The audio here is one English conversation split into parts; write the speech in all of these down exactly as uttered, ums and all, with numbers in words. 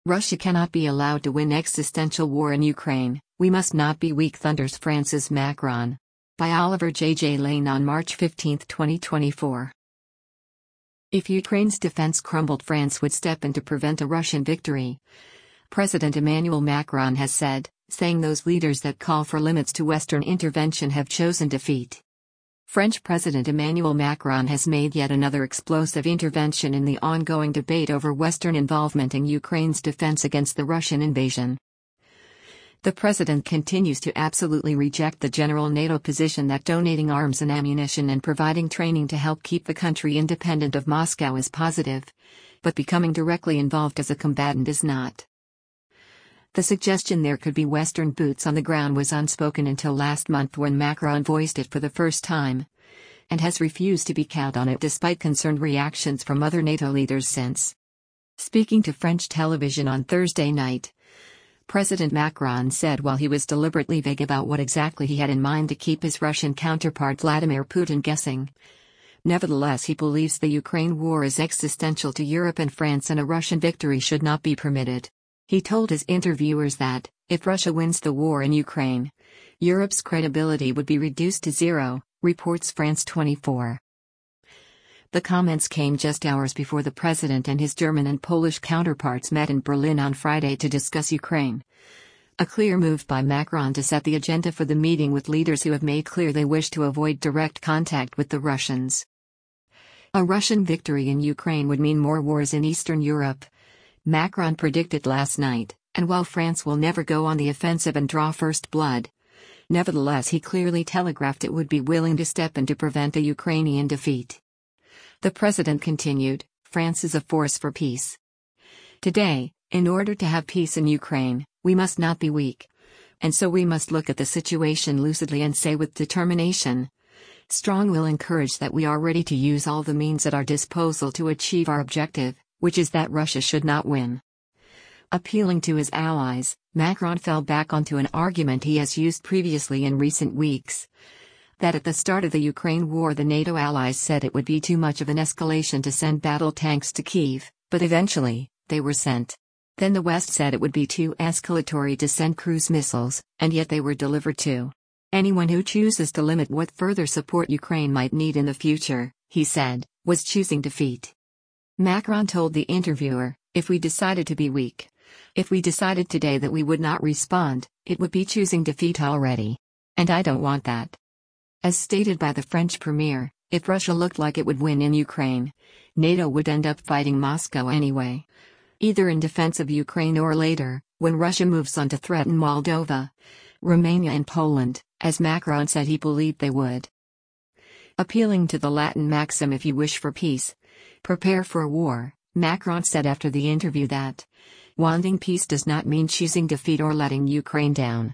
Russia cannot be allowed to win existential war in Ukraine, we must not be weak, thunders France's Macron. By Oliver J. J. Lane on March fifteenth, twenty twenty-four. If Ukraine's defense crumbled, France would step in to prevent a Russian victory, President Emmanuel Macron has said, saying those leaders that call for limits to Western intervention have chosen defeat. French President Emmanuel Macron has made yet another explosive intervention in the ongoing debate over Western involvement in Ukraine's defense against the Russian invasion. The president continues to absolutely reject the general NATO position that donating arms and ammunition and providing training to help keep the country independent of Moscow is positive, but becoming directly involved as a combatant is not. The suggestion there could be Western boots on the ground was unspoken until last month when Macron voiced it for the first time, and has refused to be cowed on it despite concerned reactions from other NATO leaders since. Speaking to French television on Thursday night, President Macron said while he was deliberately vague about what exactly he had in mind to keep his Russian counterpart Vladimir Putin guessing, nevertheless he believes the Ukraine war is existential to Europe and France and a Russian victory should not be permitted. He told his interviewers that, if Russia wins the war in Ukraine, Europe's credibility would be reduced to zero, reports France twenty-four. The comments came just hours before the president and his German and Polish counterparts met in Berlin on Friday to discuss Ukraine. A clear move by Macron to set the agenda for the meeting with leaders who have made clear they wish to avoid direct contact with the Russians. A Russian victory in Ukraine would mean more wars in Eastern Europe, Macron predicted last night, and while France will never go on the offensive and draw first blood, nevertheless he clearly telegraphed it would be willing to step in to prevent a Ukrainian defeat. The president continued, France is a force for peace. Today, in order to have peace in Ukraine, we must not be weak. And so we must look at the situation lucidly and say with determination, strong will encourage that we are ready to use all the means at our disposal to achieve our objective, which is that Russia should not win. Appealing to his allies, Macron fell back onto an argument he has used previously in recent weeks, that at the start of the Ukraine war the NATO allies said it would be too much of an escalation to send battle tanks to Kyiv, but eventually, they were sent. Then the West said it would be too escalatory to send cruise missiles, and yet they were delivered too. Anyone who chooses to limit what further support Ukraine might need in the future, he said, was choosing defeat. Macron told the interviewer, if we decided to be weak, if we decided today that we would not respond, it would be choosing defeat already. And I don't want that. As stated by the French premier, if Russia looked like it would win in Ukraine, NATO would end up fighting Moscow anyway. Either in defense of Ukraine or later, when Russia moves on to threaten Moldova, Romania and Poland, as Macron said he believed they would. Appealing to the Latin maxim if you wish for peace, prepare for war, Macron said after the interview that, wanting peace does not mean choosing defeat or letting Ukraine down.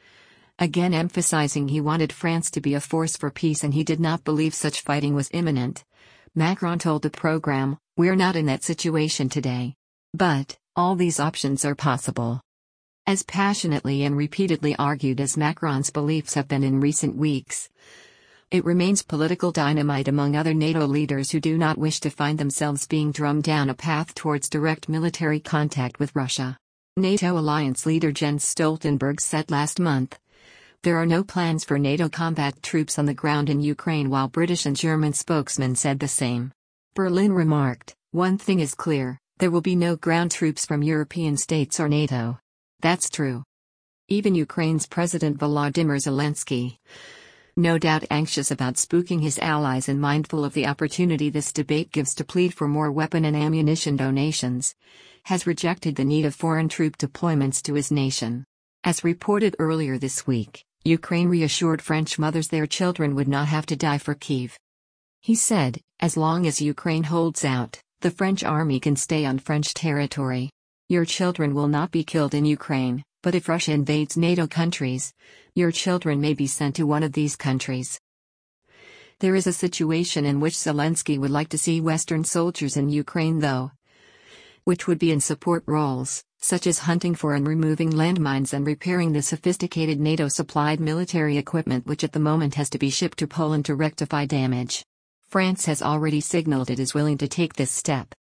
Again emphasizing he wanted France to be a force for peace and he did not believe such fighting was imminent, Macron told the program, we're not in that situation today. But, all these options are possible. As passionately and repeatedly argued as Macron's beliefs have been in recent weeks, it remains political dynamite among other NATO leaders who do not wish to find themselves being drummed down a path towards direct military contact with Russia. NATO alliance leader Jens Stoltenberg said last month, there are no plans for NATO combat troops on the ground in Ukraine, while British and German spokesmen said the same. Berlin remarked, one thing is clear, there will be no ground troops from European states or NATO. That's true. Even Ukraine's President Volodymyr Zelensky, no doubt anxious about spooking his allies and mindful of the opportunity this debate gives to plead for more weapon and ammunition donations, has rejected the need of foreign troop deployments to his nation. As reported earlier this week, Ukraine reassured French mothers their children would not have to die for Kyiv. He said, as long as Ukraine holds out, the French army can stay on French territory. Your children will not be killed in Ukraine, but if Russia invades NATO countries, your children may be sent to one of these countries. There is a situation in which Zelensky would like to see Western soldiers in Ukraine though, which would be in support roles, such as hunting for and removing landmines and repairing the sophisticated NATO-supplied military equipment which at the moment has to be shipped to Poland to rectify damage. France has already signaled it is willing to take this step.